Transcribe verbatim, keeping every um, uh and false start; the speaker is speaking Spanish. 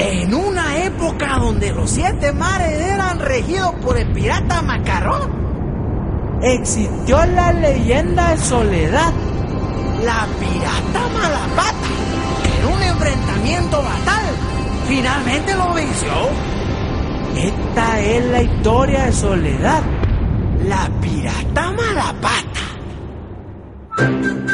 En una época donde los siete mares eran regidos por el pirata Macarrón, existió la leyenda de Soledad, la pirata Malapata, que en un enfrentamiento fatal finalmente lo venció. Esta es la historia de Soledad, la pirata Malapata.